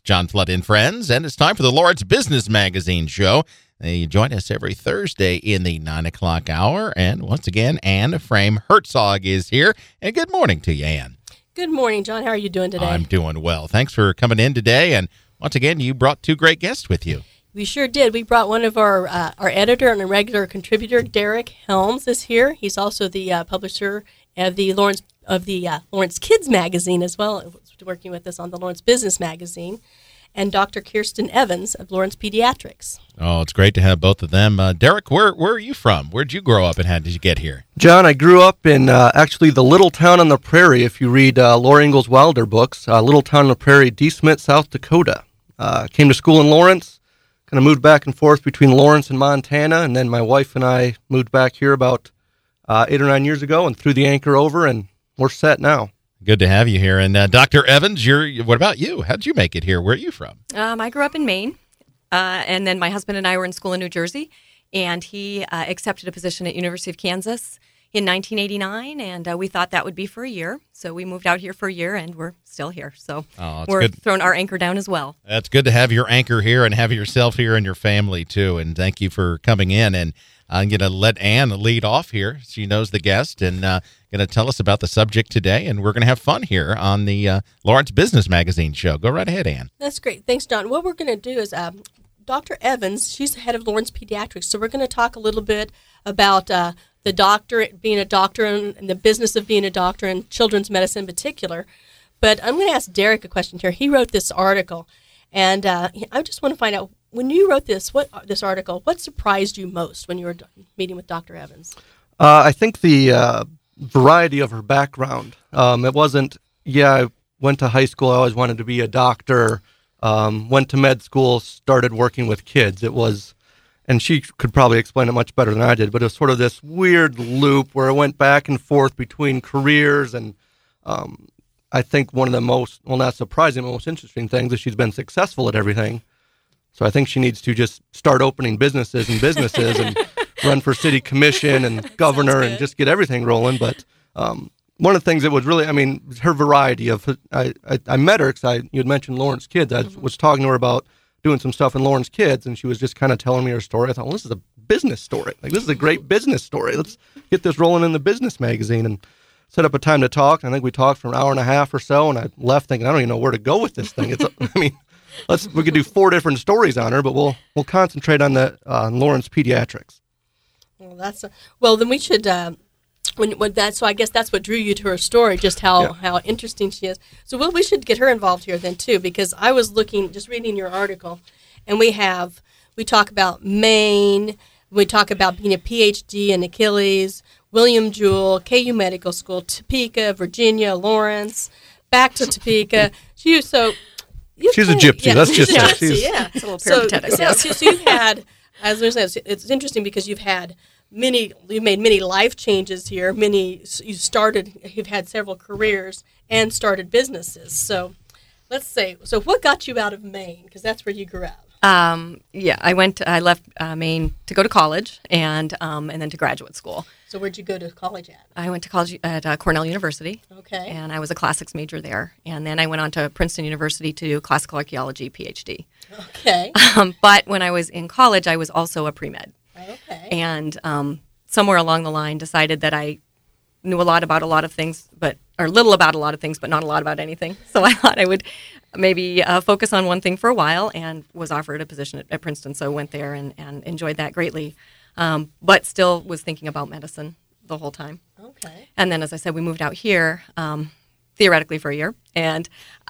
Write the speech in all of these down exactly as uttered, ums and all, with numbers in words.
John Flood and Friends, and it's time for the Lawrence Business Magazine show. They join us every Thursday in the nine o'clock hour, and once again, Ann Frame Herzog is here. And good morning to you, Ann. Good morning, John. How are you doing today? I'm doing well. Thanks for coming in today, and once again, you brought two great guests with you. We sure did. We brought one of our uh, our editor and a regular contributor, Derek Helms, is here. He's also the uh, publisher of the Lawrence of the uh, Lawrence Kids Magazine as well, working with us on the Lawrence Business Magazine, and Doctor Kirsten Evans of Lawrence Pediatrics. Oh, it's great to have both of them. Uh, Derek, where where are you from? Where did you grow up, and how did you get here? John, I grew up in uh, actually the little town on the prairie. If you read uh, Laura Ingalls Wilder books, uh, little town on the prairie, D. Smith, South Dakota. Uh, came to school in Lawrence. Kind of moved back and forth between Lawrence and Montana, and then my wife and I moved back here about uh, eight or nine years ago and threw the anchor over, and we're set now. Good to have you here. And uh, Doctor Evans, you're. What about you? How did you make it here? Where are you from? Um, I grew up in Maine, uh, and then my husband and I were in school in New Jersey, and he uh, accepted a position at University of Kansas in nineteen eighty-nine, and uh, we thought that would be for a year. So we moved out here for a year, and we're still here. So oh, we're good. throwing our anchor down as well. That's good to have your anchor here and have yourself here and your family, too. And thank you for coming in. And I'm going to let Ann lead off here. She knows the guest and uh, going to tell us about the subject today. And we're going to have fun here on the uh, Lawrence Business Magazine show. Go right ahead, Ann. That's great. Thanks, John. What we're going to do is um, Doctor Evans, she's the head of Lawrence Pediatrics. So we're going to talk a little bit about uh, the doctor, being a doctor and, and the business of being a doctor and children's medicine in particular. But I'm going to ask Derek a question here. He wrote this article, and uh, I just want to find out, when you wrote this, what this article, what surprised you most when you were meeting with Doctor Evans? Uh, I think the uh, variety of her background. Um, it wasn't, yeah, I went to high school, I always wanted to be a doctor, um, went to med school, started working with kids. It was, and she could probably explain it much better than I did, but it was sort of this weird loop where it went back and forth between careers, and um, I think one of the most, well, not surprising, but most interesting things is she's been successful at everything. So I think she needs to just start opening businesses and businesses and run for city commission and governor and just get everything rolling. But um, one of the things that was really, I mean, her variety of, I, I, I met her because I, you had mentioned Lawrence Kids. I mm-hmm. was talking to her about doing some stuff in Lawrence Kids, and she was just kind of telling me her story. I thought, well, this is a business story. Like, this is a great business story. Let's get this rolling in the business magazine. And set up a time to talk. I think we talked for an hour and a half or so, and I left thinking, I don't even know where to go with this thing. It's, I mean, let's we could do four different stories on her, but we'll we'll concentrate on the uh, Lawrence Pediatrics. Well, that's a, well. Then we should. Uh, when, when that, so I guess that's what drew you to her story, just how, yeah. how interesting she is. So well, we should get her involved here then too, because I was looking, just reading your article, and we have we talk about Maine, we talk about being a P H D in Achilles, William Jewell, K U Medical School, Topeka, Virginia, Lawrence, back to Topeka. She so she's a gypsy. Yeah, That's she's just a it. gypsy. She's, yeah, it's a little so, peripatetic. So, yes. so, so you've had, as I said, it's interesting because you've had many, you've made many life changes here. Many you started, you've had several careers and started businesses. So let's say, so what got you out of Maine? Because that's where you grew up. Um, yeah, I went. I left uh, Maine to go to college and um, and then to graduate school. So where'd you go to college at? I went to college at uh, Cornell University. Okay. And I was a classics major there. And then I went on to Princeton University to do classical archaeology P H D. Okay. Um, but when I was in college, I was also a pre-med. Okay. And um, somewhere along the line decided that I knew a lot about a lot of things, but or little about a lot of things, but not a lot about anything. So I thought I would maybe uh, focus on one thing for a while, and was offered a position at, at Princeton. So went there and, and enjoyed that greatly, um, but still was thinking about medicine the whole time. Okay. And then, as I said, we moved out here um, theoretically for a year, and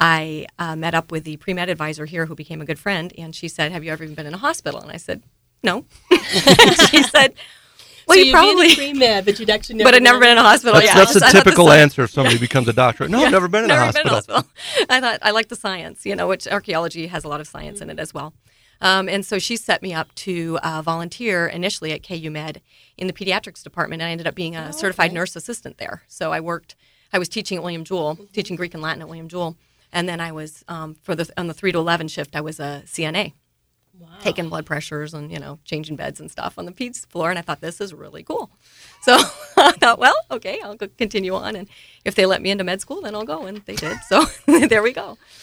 I uh, met up with the pre-med advisor here who became a good friend, and she said, have you ever even been in a hospital? And I said, no. She said, well, so you probably been pre-med, but you'd actually never but I'd never been in a hospital. That's, yeah, that's I a typical answer if somebody becomes a doctor. No, yeah, I've never been in never a hospital. Been in a hospital. I thought I like the science, you know, which archaeology has a lot of science mm-hmm. in it as well. Um, and so she set me up to uh, volunteer initially at K U Med in the pediatrics department, and I ended up being a oh, certified okay. nurse assistant there. So I worked, I was teaching at William Jewell, mm-hmm. teaching Greek and Latin at William Jewell, and then I was um, for the on the three to eleven shift, I was a C N A. Wow. Taking blood pressures and, you know, changing beds and stuff on the peds floor. And I thought, this is really cool. So I thought, well, okay, I'll go continue on. And if they let me into med school, then I'll go. And they did. So there we go.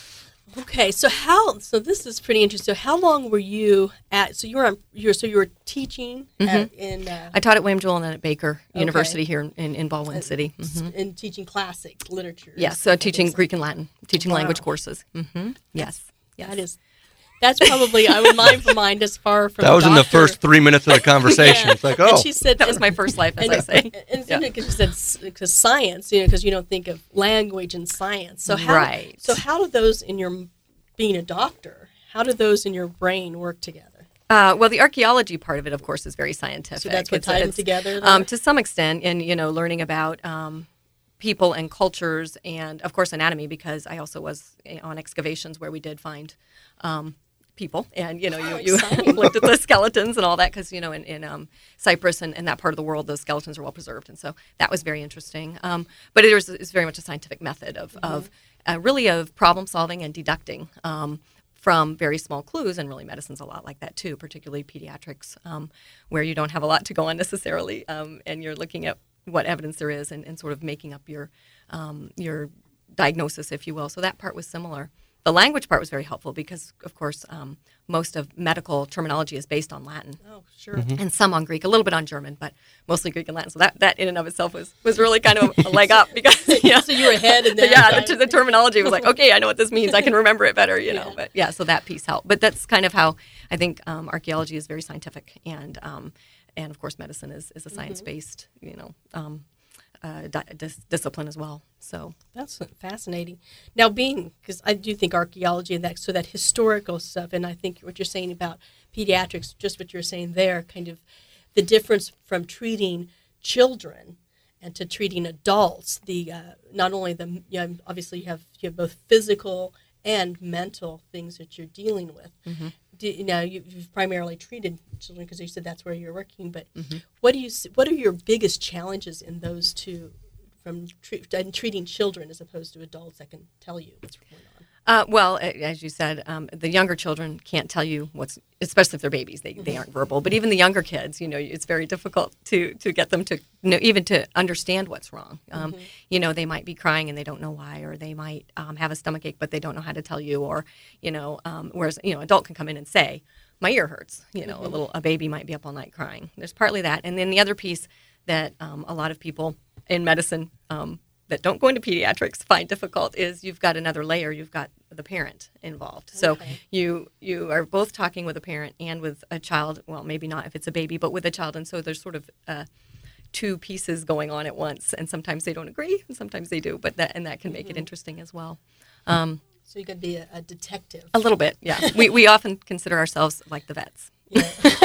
Okay, so how? So this is pretty interesting. So how long were you at? So you were on. You were so you were teaching at, in. Uh, I taught at William Jewell and then at Baker University here in, in Baldwin uh, City. Mm-hmm. in teaching classic literature. Yes, so teaching things. Greek and Latin, teaching Wow. language courses. Mm-hmm. Yes, yes. That is. That's probably I would mind mind as far from. That was in the doctor. first three minutes of the conversation. Yeah. It's like, And oh, she said That was my first life, as and, I say. And, and Yeah. because you said because science, you know, because you don't think of language and science. So how? Right. So how do those in your being a doctor? How do those in your brain work together? Uh, well, the archaeology part of it, of course, is very scientific. So that's what It's- tied them it's, together. then? Um, to some extent, and you know, learning about um, people and cultures, and of course, anatomy, because I also was eh, on excavations where we did find um, people, and you know, Oh, you, you exciting. looked at the skeletons and all that, because you know, in, in um, Cyprus and, and that part of the world, those skeletons are well preserved, and so that was very interesting. Um, but it was it's very much a scientific method of Mm-hmm. of uh, really of problem solving and deducting. Um, from very small clues, and really medicine's a lot like that too, particularly pediatrics, um, where you don't have a lot to go on necessarily, um, and you're looking at what evidence there is and, and sort of making up your um, your diagnosis, if you will. So that part was similar. The language part was very helpful because, of course, um, most of medical terminology is based on Latin. Oh, sure. And some on Greek, a little bit on German, but mostly Greek and Latin. So that, that in and of itself was, was really kind of a leg up because yeah, So you were ahead and then yeah, the, the terminology was like, okay, I know what this means. I can remember it better, you know. Yeah. But yeah, so that piece helped. But that's kind of how I think um, archaeology is very scientific, and um, and of course medicine is is a science based, you know, um, uh, di- dis- discipline as well. So That's fascinating. Now, being because I do think archaeology and that so that historical stuff, and I think what you're saying about pediatrics, just what you're saying there, kind of the difference from treating children and to treating adults. The uh, not only the you know, obviously you have you have both physical and mental things that you're dealing with. Do, you know, you, you've primarily treated children because you said that's where you're working. But what do you s- what are your biggest challenges in those two? From tre- and treating children as opposed to adults that can tell you what's going on. Uh, well, a- as you said, um, the younger children can't tell you what's, especially if they're babies, they, they aren't verbal. But even the younger kids, you know, it's very difficult to, to get them to know, even to understand what's wrong. Um, Mm-hmm. You know, they might be crying and they don't know why, or they might um, have a stomach ache, but they don't know how to tell you, or, you know, um, whereas, you know, adult can come in and say, my ear hurts, you know, Mm-hmm. a little, a baby might be up all night crying. There's partly that. And then the other piece that um, a lot of people in medicine um, that don't go into pediatrics find difficult is you've got another layer. You've got the parent involved. So Okay. you you are both talking with a parent and with a child. Well, maybe not if it's a baby, but with a child. And so there's sort of uh, two pieces going on at once. And sometimes they don't agree, and sometimes they do. But that and that can make it interesting as well. Um, So you could be a, a detective. a little bit, yeah. we we often consider ourselves like the vets. Yeah.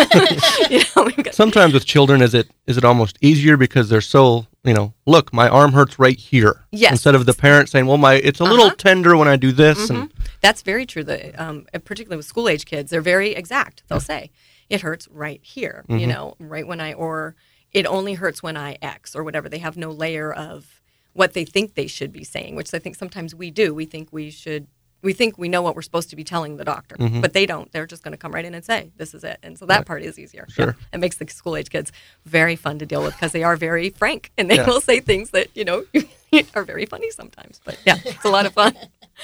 You know, we've got, sometimes with children, is it is it almost easier because they're so, you know, look, my arm hurts right here. Yes. Instead of the parent saying, well, my it's a little Uh-huh. tender when I do this. And That's very true. The, um, particularly with school age kids, they're very exact. They'll say, it hurts right here, you know, right when I, or it only hurts when I X or whatever. They have no layer of what they think they should be saying, which I think sometimes we do. We think we should, we think we know what we're supposed to be telling the doctor, but they don't. They're just going to come right in and say, this is it. And so that part is easier. Sure. Yeah. It makes the school age kids very fun to deal with because they are very frank and they Yeah. will say things that, you know, are very funny sometimes. But yeah, it's a lot of fun.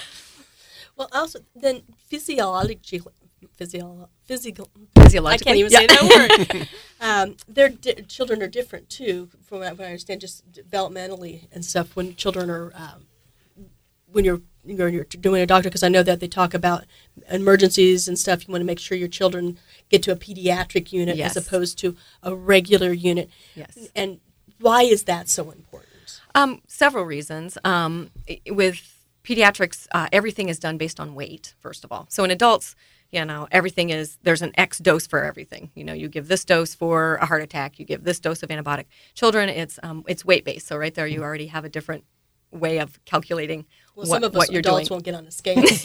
Well, also then physiology, physio, physical. Physiologically. I can't even Yeah. say that word. um, their di- children are different too, from what I understand, just developmentally and stuff. When children are, um, when you're you're, you're doing a doctor, because I know that they talk about emergencies and stuff. You want to make sure your children get to a pediatric unit Yes. as opposed to a regular unit. Yes. And why is that so important? Um, several reasons. Um, i- with pediatrics, uh, everything is done based on weight, first of all. So in adults, you know, everything is, there's an X dose for everything. You know, you give this dose for a heart attack, you give this dose of antibiotic. Children, it's um, it's weight based. So right there, you already have a different way of calculating Well, what, some of us what you're adults doing. won't get on a scale. So.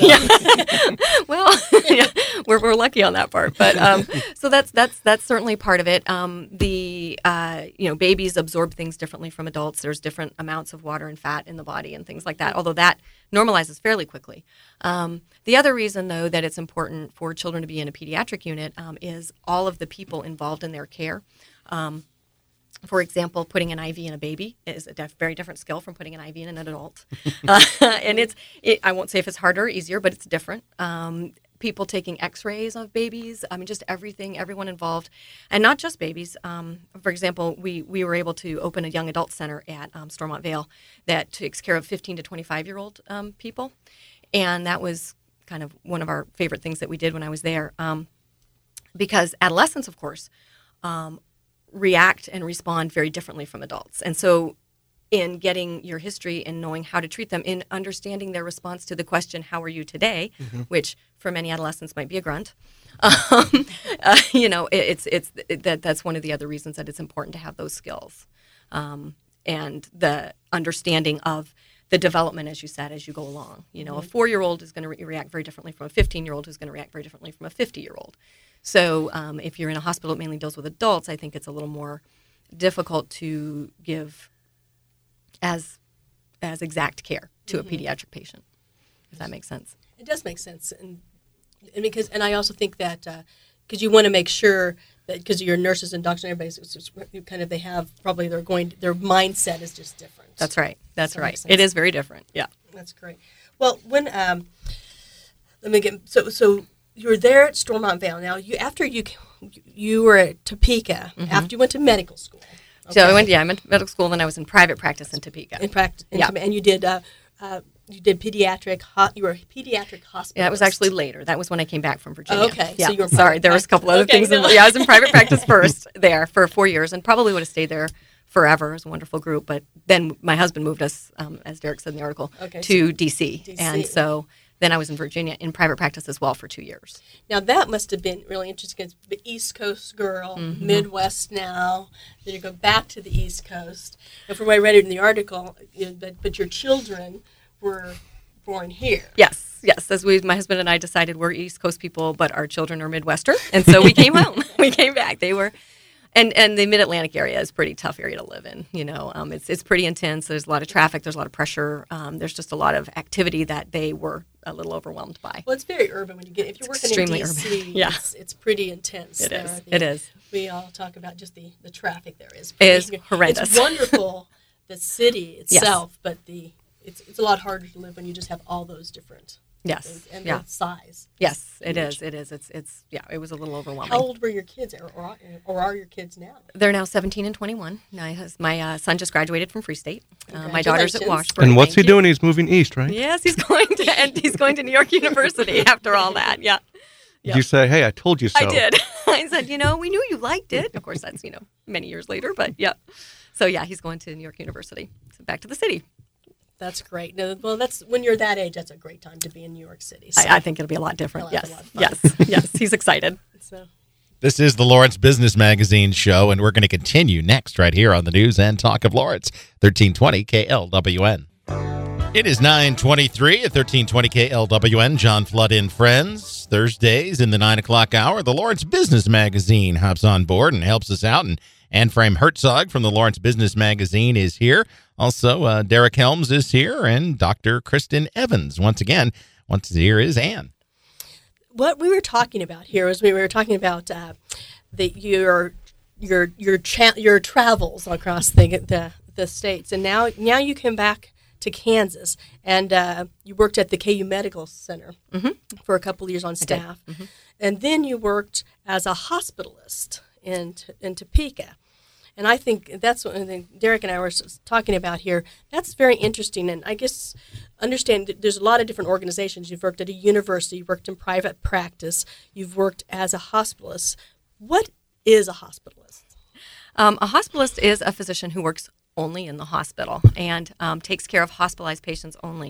Well, yeah, we're, we're lucky on that part, but um, so that's that's that's certainly part of it. Um, the uh, you know babies absorb things differently from adults. There's different amounts of water and fat in the body and things like that. Although that normalizes fairly quickly. Um, the other reason, though, that it's important for children to be in a pediatric unit um, is all of the people involved in their care. Um, For example, putting an I V in a baby is a def- very different skill from putting an I V in an adult. uh, and it's, it, I won't say if it's harder or easier, but it's different. Um, people taking x-rays of babies, I mean, just everything, everyone involved. And not just babies. Um, for example, we, we were able to open a young adult center at um, Stormont Vale that takes care of fifteen to twenty-five-year-old um, people. And that was kind of one of our favorite things that we did when I was there. Um, because adolescents, of course, um, react and respond very differently from adults. And so in getting your history and knowing how to treat them, in understanding their response to the question, how are you today, mm-hmm. which for many adolescents might be a grunt, um, uh, you know, it, it's it's it, that that's one of the other reasons that it's important to have those skills um, and the understanding of the development, as you said, as you go along. You know, mm-hmm. a four-year-old is going to re- react very differently from a fifteen-year-old who's going to react very differently from a fifty-year-old. So um, if you're in a hospital that mainly deals with adults, I think it's a little more difficult to give as as exact care to mm-hmm. a pediatric patient, if that makes sense. It does make sense, and and because and I also think that because uh, you want to make sure that because your nurses and doctors and everybody, it's just, you kind of they have probably they're going their mindset is just different. That's right. That's so right. It is very different. Yeah. That's great. Well, when um, let me get so so. You were there at Stormont Vale. Now, you after you you were at Topeka, mm-hmm. after you went to medical school. Okay. So I went, yeah, I went to medical school, then I was in private practice in Topeka. In practice, yeah. And you did uh, uh, you did pediatric. Ho- you were a pediatric hospitalist. Yeah, that was actually later. That was when I came back from Virginia. Oh, okay, yeah. So you were sorry. There was a couple other okay, things. No. In, yeah, I was in private practice first there for four years, and probably would have stayed there forever. It was a wonderful group, but then my husband moved us, um, as Derek said in the article, okay, to so D C, D C, and so. Then I was in Virginia in private practice as well for two years. Now that must have been really interesting. It's the East Coast girl, mm-hmm. Midwest now. Then you go back to the East Coast. And from what I read in the article, you know, but, but your children were born here. Yes, yes. As we, my husband and I decided we're East Coast people, but our children are Midwestern, and so we came home. We came back. They were. And and the Mid-Atlantic area is a pretty tough area to live in. You know, um, it's it's pretty intense. There's a lot of traffic. There's a lot of pressure. Um, there's just a lot of activity that they were a little overwhelmed by. Well, it's very urban when you get if you're it's working extremely in D C. Urban. Yeah, it's, it's pretty intense. It there. is. The, it is. We all talk about just the, the traffic there is. It is horrendous. It's wonderful, the city itself, yes. but the it's it's a lot harder to live when you just have all those different. Yes. Things, and yeah. the size. Yes, it is. It is. It's it's yeah. It was a little overwhelming. How old were your kids, or or, or are your kids now? They're now seventeen and twenty-one. My my uh, son just graduated from Free State. Uh, my daughter's at Washburn. And what's he you. doing? He's moving east, right? Yes, he's going to and he's going to New York University after all that. Yeah. Did you say, "Hey, I told you so"? I did. I said, you know, we knew you liked it. Of course, that's you know many years later, but yeah. So yeah, he's going to New York University. So back to the city. That's great. No, well, that's when you're that age. That's a great time to be in New York City. So. I, I think it'll be a lot different. Yes, lot yes, yes. He's excited. So. This is the Lawrence Business Magazine show, and we're going to continue next right here on the News and Talk of Lawrence, thirteen twenty K L W N. It is nine twenty-three at thirteen twenty K L W N. John Flood and Friends. Thursdays in the nine o'clock hour, the Lawrence Business Magazine hops on board and helps us out, and Anne Frame Herzog from the Lawrence Business Magazine is here. Also, uh, Derek Helms is here, and Doctor Kristen Evans. Once again, once here is Anne. What we were talking about here is we were talking about uh, the your your your cha- your travels across the, the the states, and now now you came back to Kansas, and uh, you worked at the K U Medical Center mm-hmm. for a couple of years on staff, mm-hmm. and then you worked as a hospitalist in in Topeka. And I think that's what I think Derek and I were talking about here. That's very interesting. And I guess understand that there's a lot of different organizations. You've worked at a university, you've worked in private practice, you've worked as a hospitalist. What is a hospitalist? Um, a hospitalist is a physician who works only in the hospital and um, takes care of hospitalized patients only.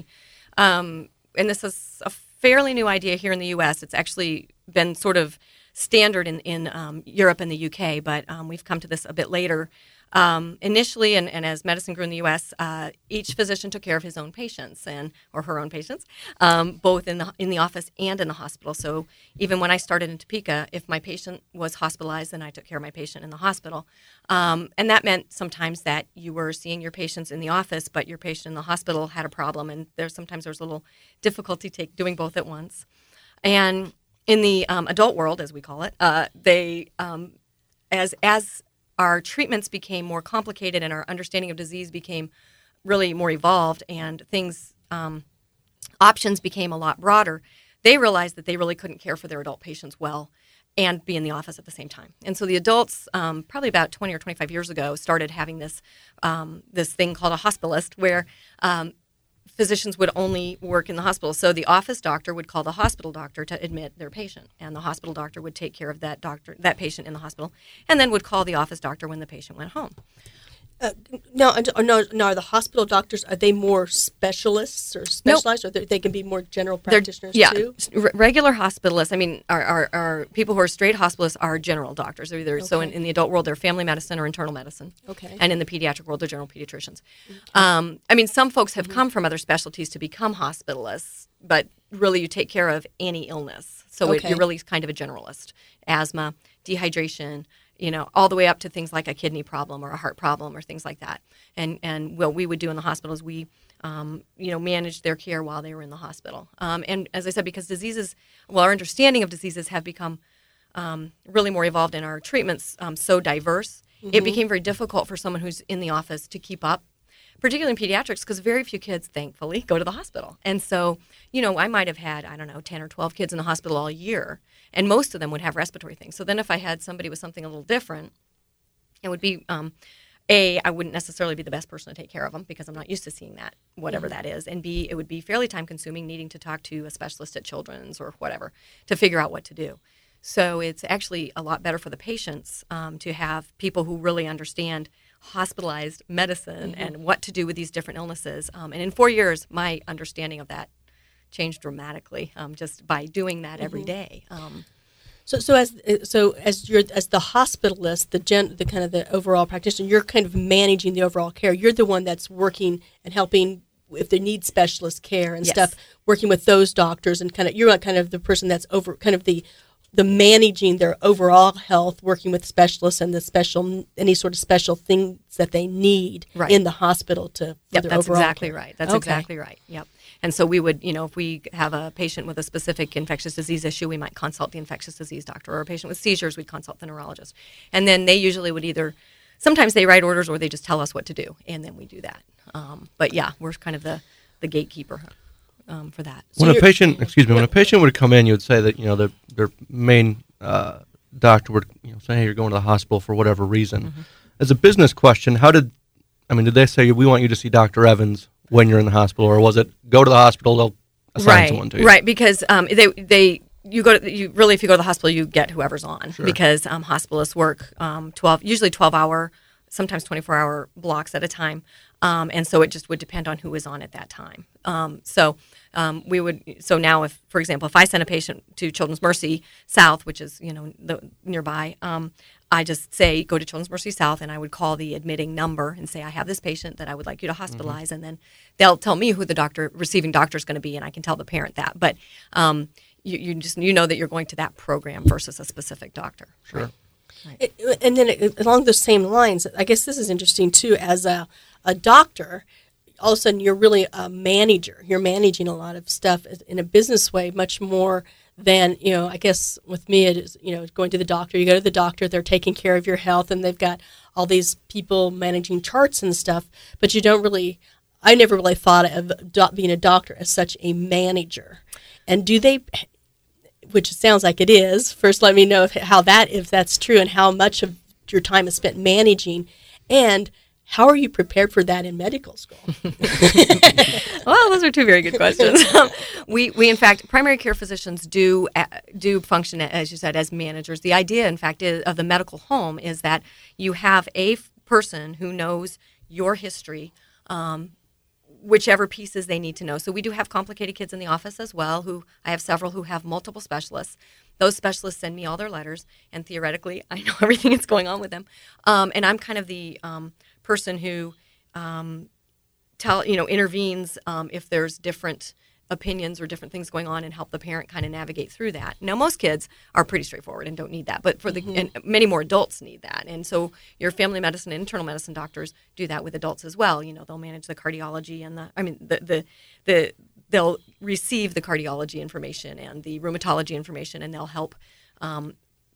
Um, and this is a fairly new idea here in the U S. It's actually been sort of standard in, in um, Europe and the U K, but um, we've come to this a bit later. Um, initially, and, and as medicine grew in the U S, uh, each physician took care of his own patients and or her own patients, um, both in the in the office and in the hospital. So even when I started in Topeka, if my patient was hospitalized, then I took care of my patient in the hospital. Um, and that meant sometimes that you were seeing your patients in the office, but your patient in the hospital had a problem, and there's sometimes there's a little difficulty take, doing both at once. And in the um, adult world, as we call it, uh, they um, as as our treatments became more complicated and our understanding of disease became really more evolved and things, um, options became a lot broader, they realized that they really couldn't care for their adult patients well and be in the office at the same time. And so the adults, um, probably about twenty or twenty-five years ago, started having this um, this thing called a hospitalist, where um, physicians would only work in the hospital. So the office doctor would call the hospital doctor to admit their patient, and the hospital doctor would take care of that doctor, that patient in the hospital, and then would call the office doctor when the patient went home. Uh, no, no, no. Are the hospital doctors, are they more specialists or specialized, nope. or they can be more general practitioners They're, yeah, too? R- regular hospitalists. I mean, are, are, are people who are straight hospitalists are general doctors. They're either okay. so in, in the adult world, they're family medicine or internal medicine. Okay. And in the pediatric world, they're general pediatricians. Okay. Um, I mean, some folks have mm-hmm. come from other specialties to become hospitalists, but really, you take care of any illness. So okay. it, you're really kind of a generalist. Asthma, dehydration. You know, all the way up to things like a kidney problem or a heart problem or things like that. And and what we would do in the hospital is we, um, you know, managed their care while they were in the hospital. Um, and as I said, because diseases, well, our understanding of diseases have become um, really more evolved and our treatments um, so diverse, mm-hmm. it became very difficult for someone who's in the office to keep up, particularly in pediatrics, because very few kids, thankfully, go to the hospital. And so, you know, I might have had, I don't know, ten or twelve kids in the hospital all year, and most of them would have respiratory things. So then if I had somebody with something a little different, it would be, um, A, I wouldn't necessarily be the best person to take care of them because I'm not used to seeing that, whatever mm-hmm. that is. And B, it would be fairly time-consuming needing to talk to a specialist at Children's or whatever to figure out what to do. So it's actually a lot better for the patients um, to have people who really understand hospitalized medicine mm-hmm. and what to do with these different illnesses. Um, and in four years, my understanding of that changed dramatically um, just by doing that mm-hmm. every day. Um, so, so as so as you're as the hospitalist, the gen, the kind of the overall practitioner, you're kind of managing the overall care. You're the one that's working and helping if they need specialist care and yes. stuff, working with those doctors and kind of you're kind of the person that's over kind of the the managing their overall health, working with specialists and the special any sort of special things that they need right. in the hospital to for yep, their that's overall exactly care. right. That's okay. exactly right. Yep. And so we would, you know, if we have a patient with a specific infectious disease issue, we might consult the infectious disease doctor, or a patient with seizures, we'd consult the neurologist. And then they usually would either, sometimes they write orders or they just tell us what to do, and then we do that. Um, but yeah, we're kind of the, the gatekeeper um, for that. So when a patient, excuse me, when a patient would come in, you would say that, you know, their, their main uh, doctor would, you know, say, hey, you're going to the hospital for whatever reason. Mm-hmm. As a business question, how did, I mean, did they say, we want you to see Doctor Evans when you're in the hospital, or was it go to the hospital, they'll assign right, someone to you? Right, because um, they they you go to you really if you go to the hospital, you get whoever's on sure. because um, hospitalists work um, twelve usually twelve hour, sometimes twenty-four hour blocks at a time, um, and so it just would depend on who was on at that time. Um, so um, we would so now if for example if I send a patient to Children's Mercy South, which is you know the nearby. Um, I just say, go to Children's Mercy South, and I would call the admitting number and say, I have this patient that I would like you to hospitalize. Mm-hmm. And then they'll tell me who the doctor, receiving doctor is going to be, and I can tell the parent that. But um, you, you just you know that you're going to that program versus a specific doctor. Sure. Right. It, and then it, along those same lines, I guess this is interesting, too. As a, a doctor, all of a sudden you're really a manager. You're managing a lot of stuff in a business way, much more than, you know, I guess with me, it is, you know, going to the doctor. You go to the doctor, they're taking care of your health, and they've got all these people managing charts and stuff, but you don't really, I never really thought of do, being a doctor as such a manager. And do they, which sounds like it is, first let me know if, how that, if that's true, and how much of your time is spent managing, and how are you prepared for that in medical school? Well, those are two very good questions. Um, we, we in fact, primary care physicians do uh, do function, as you said, as managers. The idea, in fact, is, of the medical home is that you have a f- person who knows your history, um, whichever pieces they need to know. So we do have complicated kids in the office as well. Who I have several who have multiple specialists. Those specialists send me all their letters, and theoretically, I know everything that's going on with them. Um, and I'm kind of the um, person who um, tell you know intervenes um, if there's different opinions or different things going on, and help the parent kind of navigate through that. Now, most kids are pretty straightforward and don't need that, but for the mm-hmm. and many more adults need that. And so your family medicine and internal medicine doctors do that with adults as well. You know, they'll manage the cardiology and the I mean the the the they'll receive the cardiology information and the rheumatology information, and they'll help um,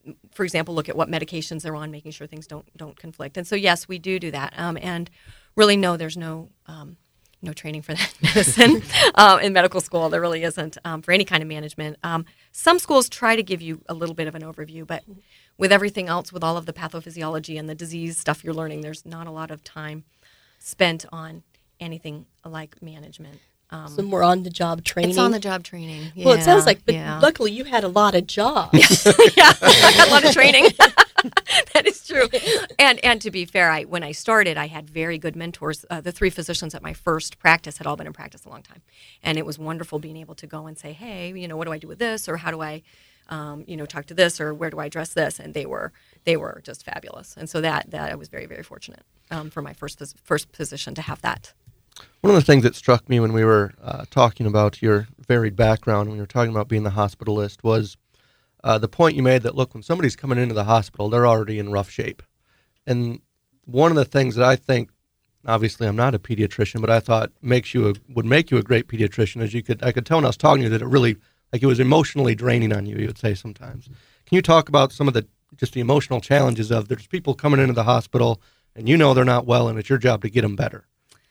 for example, look at what medications they're on, making sure things don't don't conflict. And so, yes, we do do that. Um, and really, no, there's no um, no training for that in medicine uh, in medical school. There really isn't um, for any kind of management. Um, some schools try to give you a little bit of an overview, but with everything else, with all of the pathophysiology and the disease stuff you're learning, there's not a lot of time spent on anything like management. Um, Some more on-the-job training. It's on-the-job training. Well, it sounds like, but yeah. luckily you had a lot of jobs. yeah, a lot of training. That is true. And and to be fair, I when I started, I had very good mentors. Uh, the three physicians at my first practice had all been in practice a long time, and it was wonderful being able to go and say, hey, you know, what do I do with this, or how do I, um, you know, talk to this, or where do I address this? And they were they were just fabulous. And so that that I was very very fortunate um, for my first phys- first position to have that. One of the things that struck me when we were uh, talking about your varied background, when you were talking about being the hospitalist, was uh, the point you made that, look, when somebody's coming into the hospital, they're already in rough shape. And one of the things that I think, obviously I'm not a pediatrician, but I thought makes you a, would make you a great pediatrician is you could, I could tell when I was talking to you that it really, like it was emotionally draining on you, you would say sometimes. Can you talk about some of the, just the emotional challenges of there's people coming into the hospital and you know they're not well and it's your job to get them better?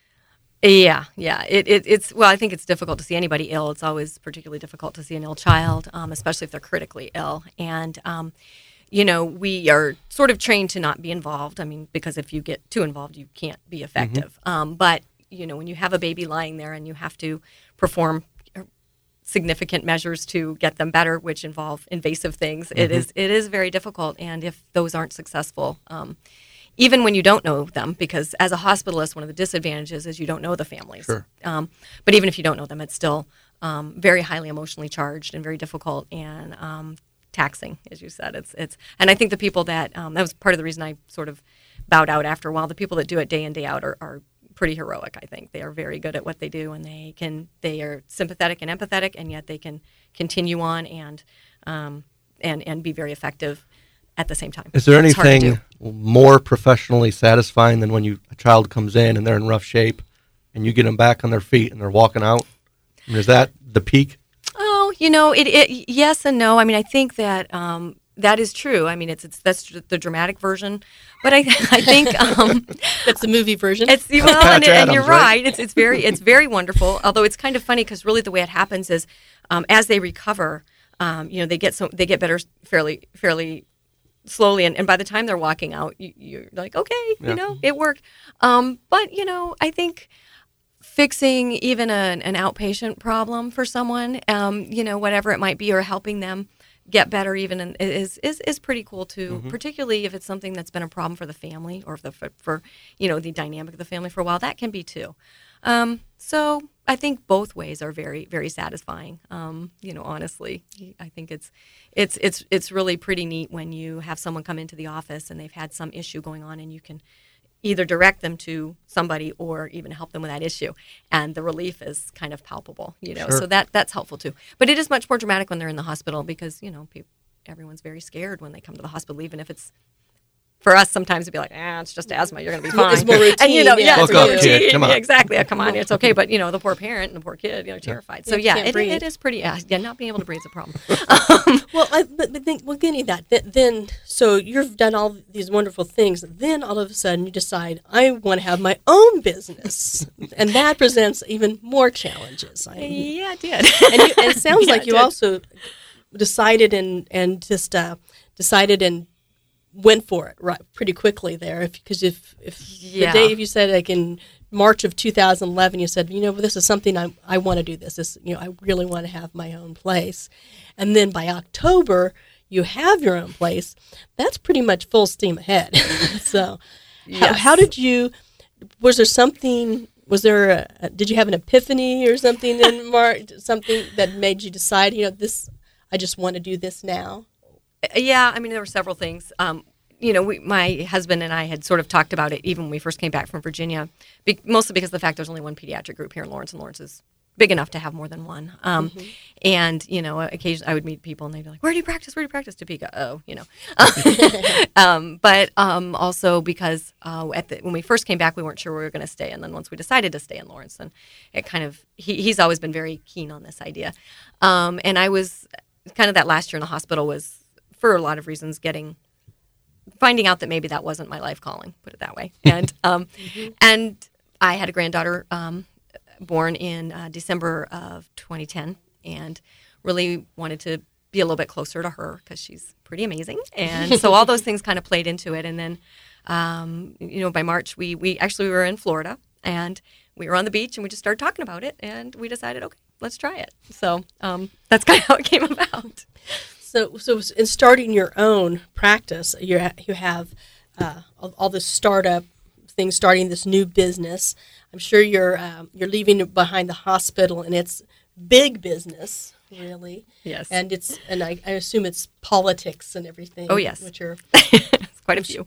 Yeah, yeah. It, it, it's well, I think it's difficult to see anybody ill. It's always particularly difficult to see an ill child, um, especially if they're critically ill. And, um, you know, we are sort of trained to not be involved. I mean, because if you get too involved, you can't be effective. Mm-hmm. Um, but, you know, when you have a baby lying there and you have to perform significant measures to get them better, which involve invasive things, mm-hmm. it is it is very difficult. And if those aren't successful, um, even when you don't know them, because as a hospitalist, one of the disadvantages is you don't know the families. Sure. Um, but even if you don't know them, it's still um, very highly emotionally charged and very difficult and um, taxing, as you said. It's it's, and I think the people that um, that was part of the reason I sort of bowed out after a while. The people that do it day in day out are, are pretty heroic. I think they are very good at what they do, and they can they are sympathetic and empathetic, and yet they can continue on and um, and and be very effective at the same time. Is there It's hard to anything do. more professionally satisfying than when you a child comes in and they're in rough shape and you get them back on their feet and they're walking out? I mean, is that the peak? Oh, you know, it, it yes and no. I mean, I think that um, that is true. I mean, it's it's that's the dramatic version, but I I think um, That's the movie version. It's well, Patch and, and Adams, you're right? right. It's it's very it's very wonderful. Although it's kind of funny because really the way it happens is um, as they recover, um, you know, they get so they get better fairly fairly. slowly, and, and by the time they're walking out, you, you're like, okay, Yeah. you know, it worked. Um, but, you know, I think fixing even a, an outpatient problem for someone, um, you know, whatever it might be, or helping them get better even in, is, is is pretty cool too, Mm-hmm. particularly if it's something that's been a problem for the family or the, for, for, you know, the dynamic of the family for a while. That can be too. Um, so I think both ways are very, very satisfying. Um, you know, honestly, I think it's, it's, it's, it's really pretty neat when you have someone come into the office and they've had some issue going on, and you can either direct them to somebody or even help them with that issue, and the relief is kind of palpable. You know, Sure. so that that's helpful too. But it is much more dramatic when they're in the hospital because you know, people, everyone's very scared when they come to the hospital, even if it's. For us, sometimes it'd be like, ah, it's just asthma. You're going to be fine. It's more routine. And, you know, yeah, yeah, it's Look more up, kid, routine. come on. Yeah, exactly. Yeah, come on, it's okay. But, you know, the poor parent and the poor kid, you know, terrified. So, You yeah, can't it, breathe. it is pretty, uh, yeah, not being able to breathe is a problem. Well, I, but, but think, well, getting that, th- then, so you've done all these wonderful things. Then all of a sudden you decide, I want to have my own business. And that presents even more challenges. I, Yeah, it did. and, you, and it sounds Yeah, like it you did. also decided and, and just uh, decided and went for it right pretty quickly there. Because if, if, if Yeah. the day, if you said like in March of two thousand eleven, you said, you know, this is something I, I want to do this. This, you know, I really want to have my own place. And then by October, you have your own place. That's pretty much full steam ahead. So how, Yes. how did you, was there something, was there, a, a- did you have an epiphany or something in March, something that made you decide, you know, this, I just want to do this now? Yeah, I mean, there were several things. Um, you know, we, my husband and I had sort of talked about it even when we first came back from Virginia, be, mostly because of the fact there's only one pediatric group here in Lawrence, and Lawrence is big enough to have more than one. Um, Mm-hmm. And, you know, occasionally I would meet people and they'd be like, where do you practice? Where do you practice? Topeka. Oh, you know. um, but um, also because uh, at the, when we first came back, we weren't sure where we were going to stay. And then once we decided to stay in Lawrence, then it kind of, he, he's always been very keen on this idea. Um, and I was kind of that last year in the hospital was for a lot of reasons, getting finding out that maybe that wasn't my life calling, put it that way. And um, mm-hmm. and I had a granddaughter um, born in uh, December of twenty ten, and really wanted to be a little bit closer to her because she's pretty amazing. And so all those things kind of played into it. And then, um, you know, by March, we, we actually we were in Florida, and we were on the beach, and we just started talking about it, and we decided, okay, let's try it. So um, that's kind of how it came about. So, so in starting your own practice, you ha- you have uh, all, all this startup things, starting this new business. I'm sure you're um, you're leaving behind the hospital, and it's big business, really. Yes. And it's and I, I assume it's politics and everything. Oh yes, which are it's quite a few.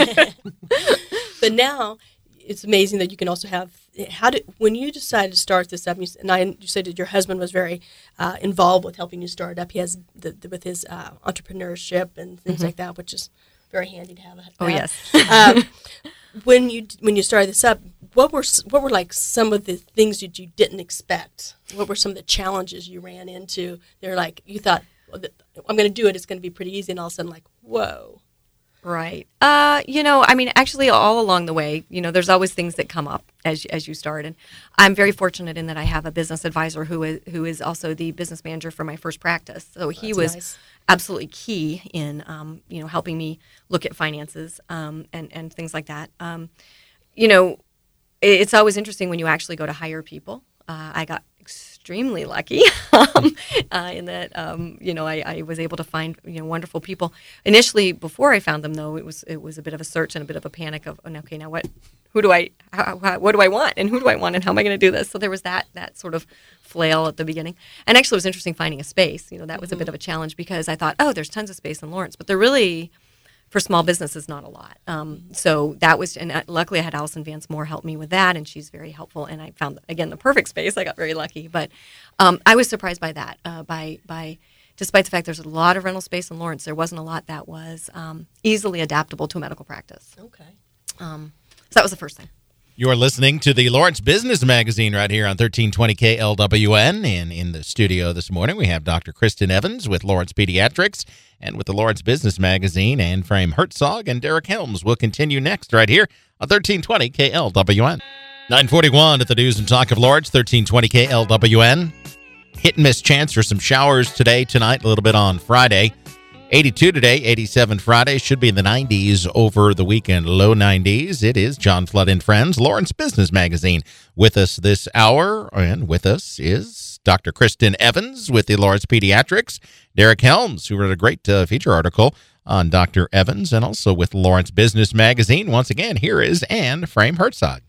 But now it's amazing that you can also have. How did when you decided to start this up? You, and I, you said that your husband was very uh, involved with helping you start up. He has the, the, with his uh, entrepreneurship and things mm-hmm. like that, which is very handy to have. That. Oh yes. um, when you when you started this up, what were what were like some of the things that you didn't expect? What were some of the challenges you ran into? They're like you thought, well, I'm going to do it. It's going to be pretty easy, and all of a sudden, like, whoa. Right. Uh, you know, I mean, actually, all along the way, you know, there's always things that come up as as you start, and I'm very fortunate in that I have a business advisor who is who is also the business manager for my first practice. So he That's was nice. absolutely key in um, you know helping me look at finances um, and and things like that. Um, you know, it, it's always interesting when you actually go to hire people. Uh, I got extremely lucky um, uh, in that um, you know I, I was able to find you know wonderful people. Initially, before I found them, though, it was it was a bit of a search and a bit of a panic of oh, okay, now what, who do I, how, how, what do I want, and who do I want, and how am I going to do this? So there was that that sort of flail at the beginning. And actually, it was interesting finding a space. You know, that was mm-hmm. a bit of a challenge because I thought, oh, there's tons of space in Lawrence, but there really, for small businesses, not a lot. Um, so that was, and luckily I had Allison Vance Moore help me with that, and she's very helpful. And I found, again, the perfect space. I got very lucky. But um, I was surprised by that. Uh, by by, despite the fact there's a lot of rental space in Lawrence, there wasn't a lot that was um, easily adaptable to a medical practice. Okay. Um, so that was the first thing. You're listening to the Lawrence Business Magazine right here on thirteen twenty K L W N. And in the studio this morning, we have Doctor Kristen Evans with Lawrence Pediatrics, and with the Lawrence Business Magazine, and Frame Herzog and Derek Helms will continue next right here on thirteen twenty K L W N. nine forty-one at the News and Talk of Lawrence, thirteen twenty K L W N. Hit and miss chance for some showers today, tonight, a little bit on Friday. eighty-two today, eighty-seven Friday. Should be in the nineties over the weekend, low nineties. It is John Flood and Friends, Lawrence Business Magazine, with us this hour. And with us is Doctor Kristen Evans with the Lawrence Pediatrics, Derek Helms, who wrote a great uh, feature article on Doctor Evans, and also with Lawrence Business Magazine. Once again, here is Anne Frame Herzog.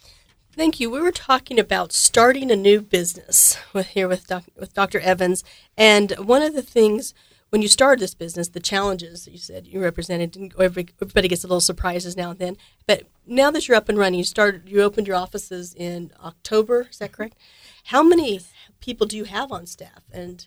Thank you. We were talking about starting a new business with, here with, doc, with Doctor Evans, and one of the things when you started this business, the challenges that you said you represented, and everybody gets a little surprises now and then. But now that you're up and running, you started, you opened your offices in October. Is that correct? How many people do you have on staff? And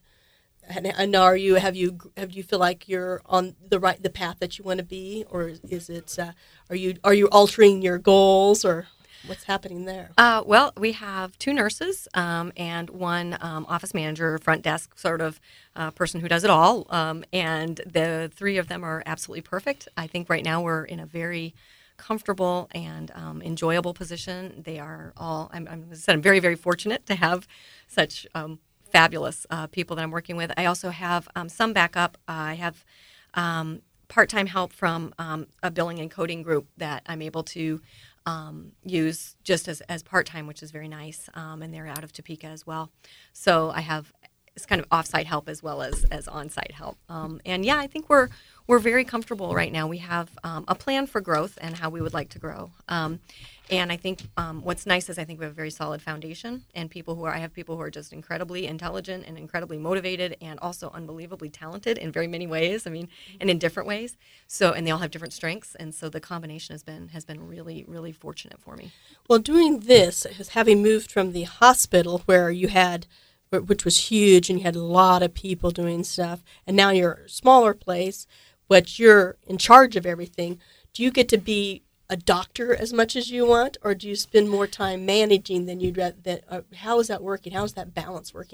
and are you have you have you feel like you're on the right the path that you want to be, or is it uh, are you are you altering your goals, or what's happening there? Uh, well, we have two nurses um, and one um, office manager, front desk sort of uh, person who does it all. Um, and the three of them are absolutely perfect. I think right now we're in a very comfortable and um, enjoyable position. They are all, I'm, I'm, as I said, I'm very, very fortunate to have such um, fabulous uh, people that I'm working with. I also have um, some backup. Uh, I have um, part-time help from um, a billing and coding group that I'm able to Um, use just as, as part-time, which is very nice, um, and they're out of Topeka as well. So I have it's kind of off-site help as well as, as on-site help. Um, and yeah, I think we're we're very comfortable right now. We have um, a plan for growth and how we would like to grow. Um, and I think um, what's nice is I think we have a very solid foundation, and people who are I have people who are just incredibly intelligent and incredibly motivated and also unbelievably talented in very many ways. I mean, and in different ways. So, and they all have different strengths, and so the combination has been has been really, really fortunate for me. Well, doing this, having moved from the hospital where you had, which was huge, and you had a lot of people doing stuff, and now you're a smaller place, but you're in charge of everything. Do you get to be a doctor as much as you want, or do you spend more time managing than you'd rather? That, uh, how is that working? How is that balance working for you?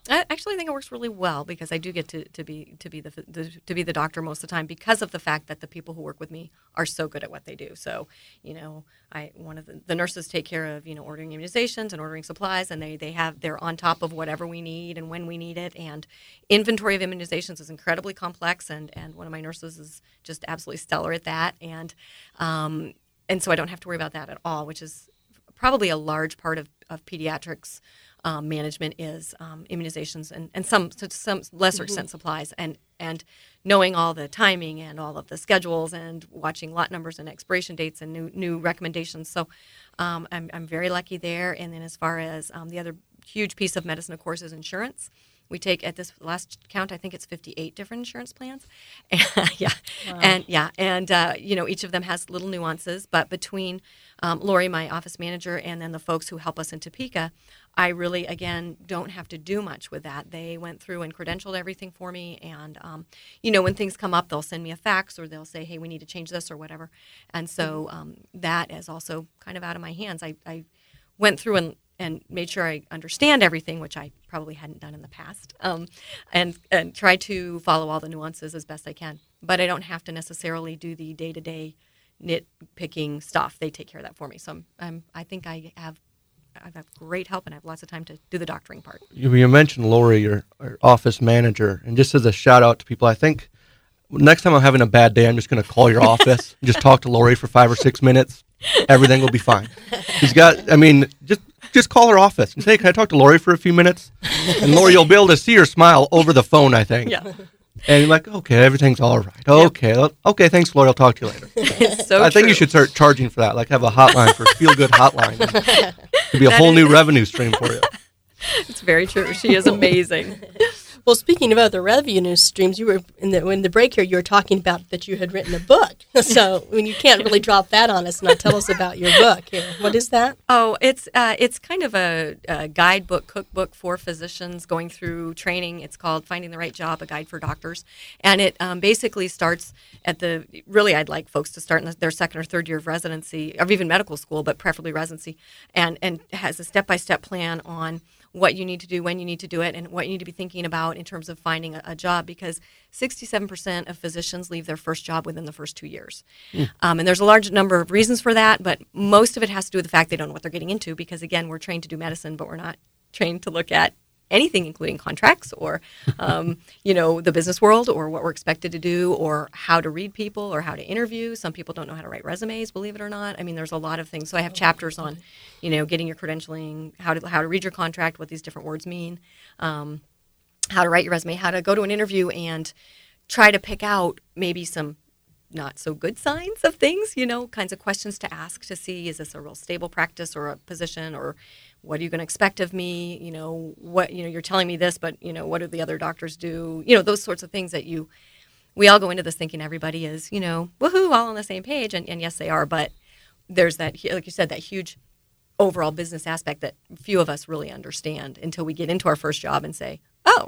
I actually think it works really well because I do get to, to be to be the, the to be the doctor most of the time because of the fact that the people who work with me are so good at what they do. So, you know, I one of the, the nurses take care of, you know, ordering immunizations and ordering supplies, and they, they have they're on top of whatever we need and when we need it. And inventory of immunizations is incredibly complex, and, and one of my nurses is just absolutely stellar at that. And um, and so I don't have to worry about that at all, which is probably a large part of, of pediatrics. Um, management is um, immunizations and, and some to some lesser mm-hmm. extent supplies and and knowing all the timing and all of the schedules and watching lot numbers and expiration dates and new new recommendations. So um, I'm I'm very lucky there. And then as far as um, the other huge piece of medicine, of course, is insurance. We take at this last count, I think it's fifty-eight different insurance plans. yeah, wow. and yeah, and uh, you know each of them has little nuances. But between um, Lori, my office manager, and then the folks who help us in Topeka, I really again don't have to do much with that. They went through and credentialed everything for me, and um, you know when things come up, they'll send me a fax or they'll say, "Hey, we need to change this" or whatever. And so um, that is also kind of out of my hands. I, I went through and. and made sure I understand everything, which I probably hadn't done in the past, um, and, and try to follow all the nuances as best I can. But I don't have to necessarily do the day-to-day nitpicking stuff. They take care of that for me. So I'm, I'm, I think I have I have great help, and I have lots of time to do the doctoring part. You, you mentioned Lori, your, your office manager, and just as a shout-out to people, I think next time I'm having a bad day, I'm just going to call your office and just talk to Lori for five or six minutes. Everything will be fine. She's got, I mean, just just call her office and say, can I talk to Lori for a few minutes? And Lori, you'll be able to see her smile over the phone, I think. Yeah. And you're like, okay, everything's all right. Okay. Yep. Okay, thanks, Lori. I'll talk to you later. It's so I think true. you should start charging for that, like have a hotline for Feel Good Hotline. It'd be a That whole is- new revenue stream for you. It's very true. She is amazing. Well, speaking of other revenue streams, you were in the in the break here. You were talking about that you had written a book. So, I mean, you can't really drop that on us. Now, tell us about your book here. What is that? Oh, it's uh, it's kind of a, a guidebook, cookbook for physicians going through training. It's called Finding the Right Job: A Guide for Doctors, and it um, basically starts at the. Really, I'd like folks to start in their second or third year of residency, or even medical school, but preferably residency, and and has a step by step plan on what you need to do, when you need to do it, and what you need to be thinking about in terms of finding a, a job, because sixty-seven percent of physicians leave their first job within the first two years. Mm. Um, and there's a large number of reasons for that, but most of it has to do with the fact they don't know what they're getting into, because, again, we're trained to do medicine, but we're not trained to look at anything, including contracts or, um, you know, the business world, or what we're expected to do, or how to read people, or how to interview. Some people don't know how to write resumes, believe it or not. I mean, there's a lot of things. So I have chapters on, you know, getting your credentialing, how to how to read your contract, what these different words mean, um, how to write your resume, how to go to an interview and try to pick out maybe some not so good signs of things, you know, kinds of questions to ask to see, is this a real stable practice or a position, or what are you going to expect of me? You know, what, you know, you're telling me this, but, you know, what do the other doctors do? You know, those sorts of things that you, we all go into this thinking everybody is, you know, woohoo, all on the same page. And, and yes, they are. But there's that, like you said, that huge overall business aspect that few of us really understand until we get into our first job and say, oh,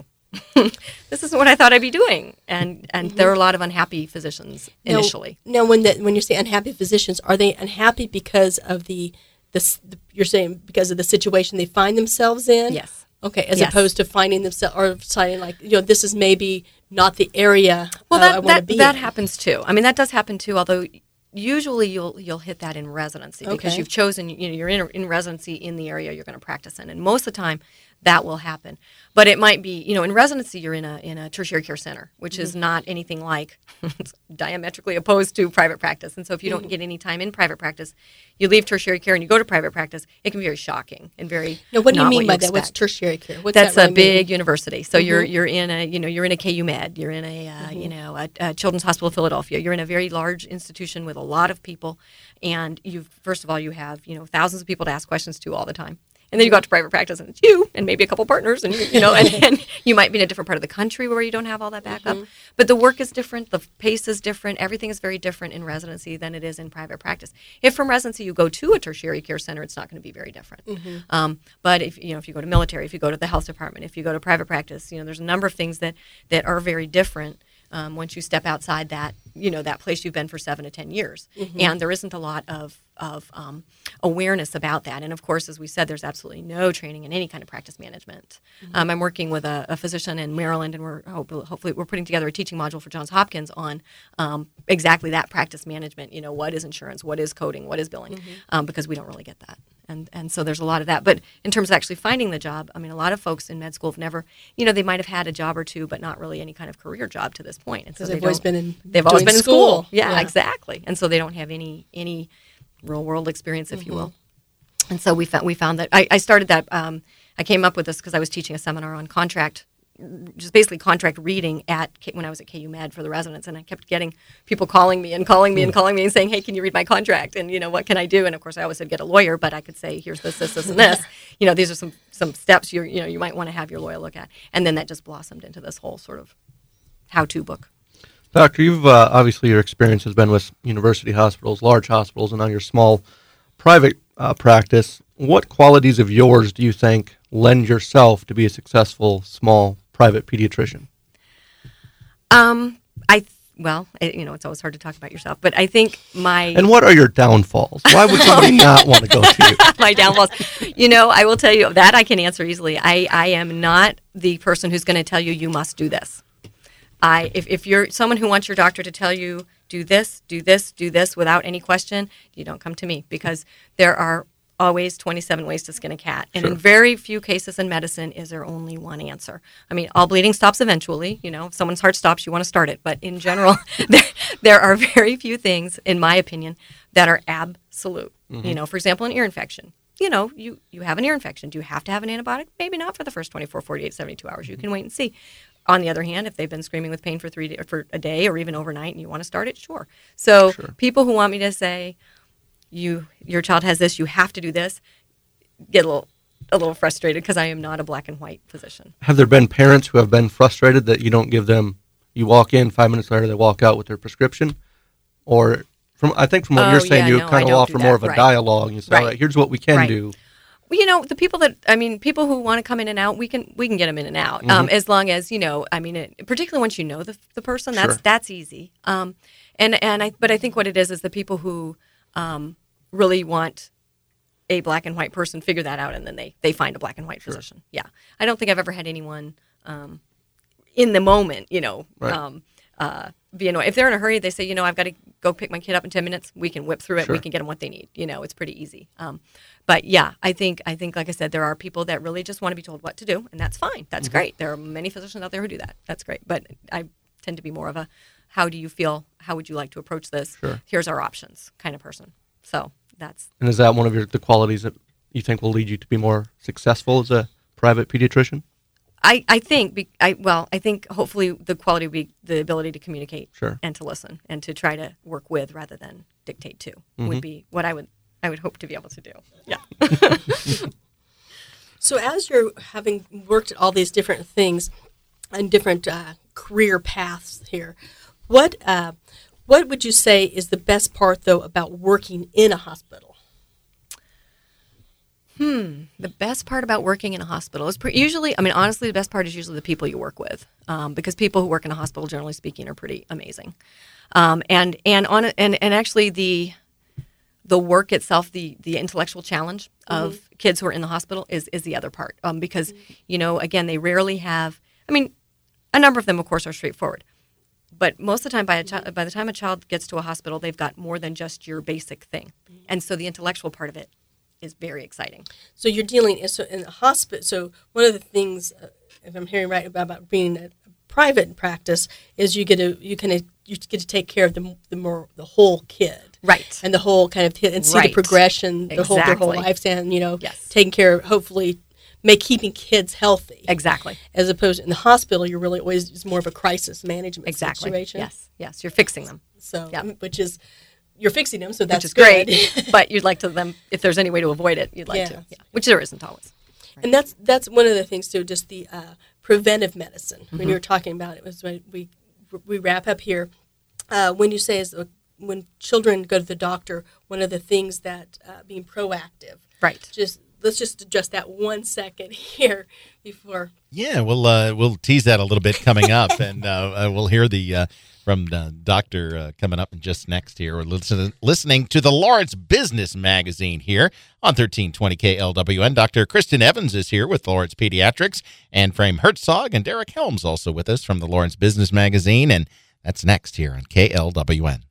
this isn't what I thought I'd be doing. And and mm-hmm. there are a lot of unhappy physicians initially. Now, now when the, when you say unhappy physicians, are they unhappy because of the, the, the you're saying because of the situation they find themselves in? Yes. Okay, as yes. opposed to finding themselves, or deciding like, you know, this is maybe not the area well, uh, that, I want to that, be that in. happens too. I mean, that does happen too, although usually you'll you'll hit that in residency because Okay. you've chosen, you know, you're in, in residency in the area you're going to practice in. And most of the time, that will happen. But it might be, you know, in residency, you're in a in a tertiary care center, which mm-hmm. is not anything like, it's diametrically opposed to private practice. And so if you don't mm-hmm. get any time in private practice, you leave tertiary care and you go to private practice, it can be very shocking and very Now, what do you not mean what by you that? What's expect. tertiary care? What's That's that a really big mean? university. So Mm-hmm. you're you're in a you know you're in a K U Med, you're in a uh, Mm-hmm. you know a, a Children's Hospital of Philadelphia. You're in a very large institution with a lot of people, and you first of all you have you know thousands of people to ask questions to all the time. And then you go out to private practice and it's you and maybe a couple partners and you know and, and you might be in a different part of the country where you don't have all that backup. Mm-hmm. But the work is different, the pace is different, everything is very different in residency than it is in private practice. If from residency you go to a tertiary care center, it's not going to be very different. Mm-hmm. Um, but if you know if you go to military, if you go to the health department, if you go to private practice, you know there's a number of things that that are very different. um, once you step outside that, you know, that place you've been for seven to ten years. Mm-hmm. And there isn't a lot of, of um, awareness about that. And of course, as we said, there's absolutely no training in any kind of practice management. Mm-hmm. Um, I'm working with a, a physician in Maryland, and we're hope, hopefully we're putting together a teaching module for Johns Hopkins on um, exactly that practice management. You know, what is insurance, what is coding, what is billing, mm-hmm. um, because we don't really get that. And and so there's a lot of that. But in terms of actually finding the job, I mean, a lot of folks in med school have never, you know, they might have had a job or two, but not really any kind of career job to this point. And so they've they always don't- been in they've always doing been in school. school. Yeah, Yeah. exactly. And so they don't have any any real world experience, if mm-hmm. you will. And so we found we found that I, I started that. Um, I came up with this because I was teaching a seminar on contract, just basically contract reading at K, when I was at K U Med for the residents, and I kept getting people calling me and calling me and calling me and saying, "Hey, can you read my contract? And you know, what can I do?" And of course, I always said, "Get a lawyer," but I could say, "Here's this, this, this, and this." You know, these are some some steps you you know you might want to have your lawyer look at, and then that just blossomed into this whole sort of how-to book. Doctor, you've uh, obviously your experience has been with university hospitals, large hospitals, and now your small private uh, practice. What qualities of yours do you think lend yourself to be a successful small private pediatrician? Um, I th- well, it, you know, it's always hard to talk about yourself, but I think my and what are your downfalls? Why would somebody not want to go to you? My downfalls. You know, I will tell you that I can answer easily. I, I am not the person who's going to tell you you must do this. I if, if you're someone who wants your doctor to tell you do this, do this, do this without any question, you don't come to me, because there are always twenty-seven ways to skin a cat. And Sure. in very few cases in medicine is there only one answer. I mean, all bleeding stops eventually. You know, if someone's heart stops, you want to start it. But in general, there, there are very few things, in my opinion, that are absolute. Mm-hmm. You know, for example, an ear infection. You know, you, you have an ear infection. Do you have to have an antibiotic? Maybe not for the first twenty-four, forty-eight, seventy-two hours. You can wait and see. On the other hand, if they've been screaming with pain for three day, for a day or even overnight, and you want to start it, sure. So Sure. people who want me to say, "You, your child has this, you have to do this," get a little, a little frustrated, because I am not a black and white physician. Have there been parents who have been frustrated that you don't give them, you walk in, five minutes later they walk out with their prescription? Or, from I think from what Oh, you're saying, yeah, you no, I kind of don't offer do more that. of a Right. dialogue. You say, Right. all right, here's what we can Right. do. Well, you know, the people that, I mean, people who want to come in and out, we can we can get them in and out, um, as long as, you know, I mean, it, particularly once you know the the person, that's Sure. that's easy. Um, and and I, but I think what it is is the people who um, really want a black and white person figure that out, and then they they find a black and white Sure. physician. Yeah, I don't think I've ever had anyone um, in the moment, you know, Right. um, uh, be annoyed. If they're in a hurry, they say, you know, I've got to go pick my kid up in ten minutes. We can whip through it. Sure. We can get them what they need. You know, it's pretty easy. Um, but yeah, I think I think like I said, there are people that really just want to be told what to do, and that's fine. That's Mm-hmm. great. There are many physicians out there who do that. That's great. But I tend to be more of a, how do you feel? How would you like to approach this? Sure. Here's our options kind of person. So that's And is that one of your the qualities that you think will lead you to be more successful as a private pediatrician? I, I think be, I well I think hopefully the quality would be the ability to communicate Sure. and to listen and to try to work with rather than dictate to Mm-hmm. would be what I would I would hope to be able to do. Yeah. So as you're having worked at all these different things and different uh, career paths here, what uh, what would you say is the best part, though, about working in a hospital? The best part about working in a hospital is pre- usually, I mean, honestly, the best part is usually the people you work with, um, because people who work in a hospital, generally speaking, are pretty amazing. Um, and and on and and actually the the work itself, the the intellectual challenge of mm-hmm. kids who are in the hospital is is the other part, um, because mm-hmm. you know, again, they rarely have. I mean, a number of them, of course, are straightforward, but most of the time, by a chi- by the time a child gets to a hospital, they've got more than just your basic thing, mm-hmm. and so the intellectual part of it is very exciting. So you're dealing so in the hospital. So one of the things, uh, if I'm hearing right about, about being a private practice, is you get to you can you get to take care of the the more the whole kid, Right. and the whole kind of and see Right. the progression, the whole their whole Exactly. lifespan. You know, Yes. taking care of hopefully make keeping kids healthy. Exactly. As opposed to in the hospital, you're really always it's more of a crisis management Exactly. situation. Yes. Yes. You're fixing them, So Yeah. which is you're fixing them, so that's which is good. great. But you'd like to them, if there's any way to avoid it, you'd like Yeah. to. Yeah. Which there isn't always. And that's that's one of the things too. Just the uh, preventive medicine. Mm-hmm. When you were talking about it, was when we we wrap up here. Uh, when you say is uh, when children go to the doctor, one of the things that uh, being proactive, Right. just let's just adjust that one second here before. Yeah, we'll uh, we'll tease that a little bit coming up, and uh, we'll hear the uh, from uh, Doctor uh, coming up in just next here. We're listen, listening to the Lawrence Business Magazine here on thirteen twenty K L W N. Doctor Kristen Evans is here with Lawrence Pediatrics, and Frame Herzog and Derek Helms also with us from the Lawrence Business Magazine, and that's next here on K L W N.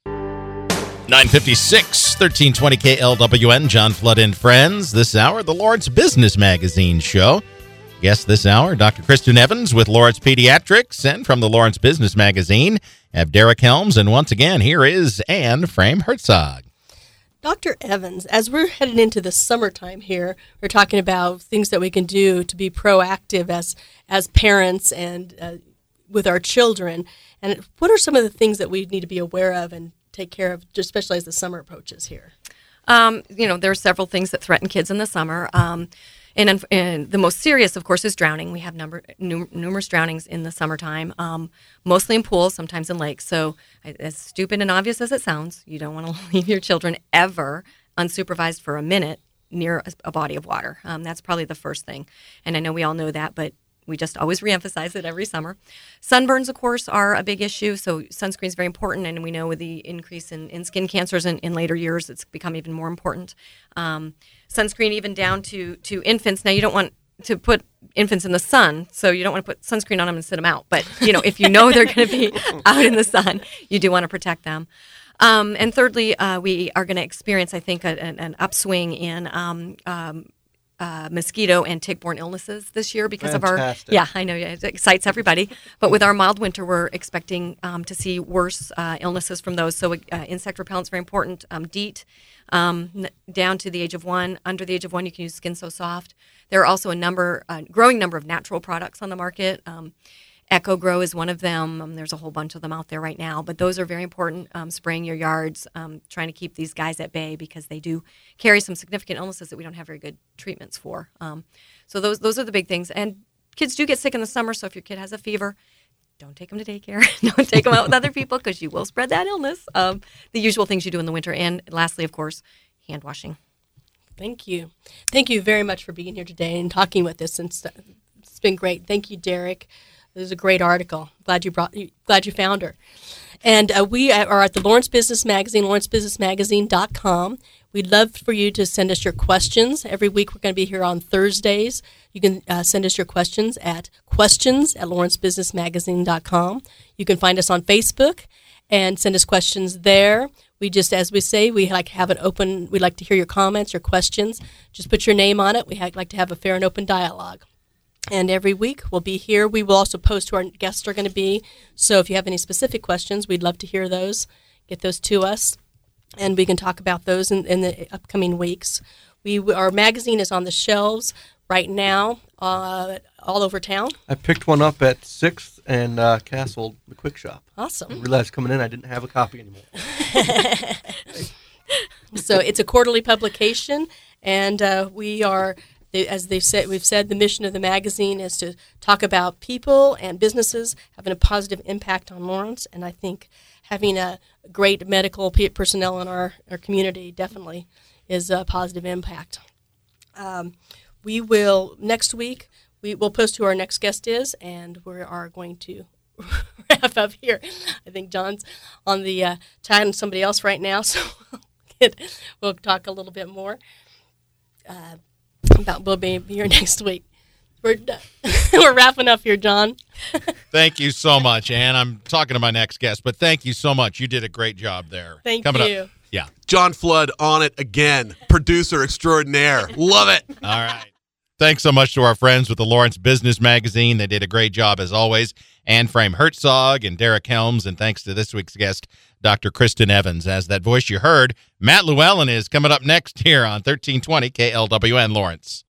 nine fifty-six, thirteen twenty K L W N, John Flood and Friends. This hour, the Lawrence Business Magazine show. Guest this hour, Doctor Kristen Evans with Lawrence Pediatrics, and from the Lawrence Business Magazine, have Derek Helms, and once again, here is Anne Frame Herzog. Doctor Evans, as we're heading into the summertime here, we're talking about things that we can do to be proactive as as parents and uh, with our children. And what are some of the things that we need to be aware of and take care of, especially as the summer approaches here? Um, you know, there are several things that threaten kids in the summer. Um, and, and the most serious, of course, is drowning. We have number, num- numerous drownings in the summertime, um, mostly in pools, sometimes in lakes. So as stupid and obvious as it sounds, you don't want to leave your children ever unsupervised for a minute near a, a body of water. Um, that's probably the first thing. And I know we all know that, but we just always reemphasize it every summer. Sunburns, of course, are a big issue. So sunscreen is very important, and we know with the increase in, in skin cancers in, in later years, it's become even more important. Um, sunscreen even down to, to infants. Now, you don't want to put infants in the sun, so you don't want to put sunscreen on them and sit them out. But, you know, if you know they're going to be out in the sun, you do want to protect them. Um, and thirdly, uh, we are going to experience, I think, a, an, an upswing in um, um, Uh, mosquito and tick-borne illnesses this year because Fantastic. of our, yeah, I know, yeah, it excites everybody. But with our mild winter, we're expecting um, to see worse uh, illnesses from those. So uh, insect repellent is very important. Um, DEET, um, n- down to the age of one. Under the age of one, you can use Skin So Soft. There are also a number, a growing number of natural products on the market. Um, Echo Grow is one of them. Um, there's a whole bunch of them out there right now, but those are very important. Um, spraying your yards, um, trying to keep these guys at bay because they do carry some significant illnesses that we don't have very good treatments for. Um, so those those are the big things. And kids do get sick in the summer, so if your kid has a fever, don't take them to daycare. Don't take them out with other people because you will spread that illness. Um, the usual things you do in the winter. And lastly, of course, hand washing. Thank you. Thank you very much for being here today and talking with us. And st- it's been great. Thank you, Derek. This is a great article. Glad you brought. Glad you found her. And uh, we are at the Lawrence Business Magazine, lawrence business magazine dot com. We'd love for you to send us your questions. Every week we're going to be here on Thursdays. You can uh, send us your questions at questions at lawrence business magazine dot com. You can find us on Facebook and send us questions there. We just, as we say, we like have an open. We like to hear your comments, your questions. Just put your name on it. We like to have a fair and open dialogue. And every week we'll be here. We will also post who our guests are going to be. So if you have any specific questions, we'd love to hear those. Get those to us, and we can talk about those in, in the upcoming weeks. We Our magazine is on the shelves right now uh, all over town. I picked one up at sixth and uh, Castle, the Quick Shop. Awesome. I realized coming in I didn't have a copy anymore. So it's a quarterly publication, and uh, we are... As they've said, we've said the mission of the magazine is to talk about people and businesses having a positive impact on Lawrence, and I think having a great medical personnel in our, our community definitely is a positive impact. Um, we will, next week, we will post who our next guest is, and we are going to wrap up here. I think John's on the uh, chatting to somebody else right now, so we'll talk a little bit more. Uh, About we'll be here next week. We're done. We're wrapping up here, John. Thank you so much, Ann. I'm talking to my next guest, but thank you so much. You did a great job there. Thank Coming you. Up. Yeah. John Flood on it again. Producer extraordinaire. Love it. All right. Thanks so much to our friends with the Lawrence Business Magazine. They did a great job as always. Anne Frame Herzog and Derek Helms, and thanks to this week's guest, Doctor Kristen Evans. As that voice you heard, Matt Llewellyn is coming up next here on thirteen twenty K L W N Lawrence.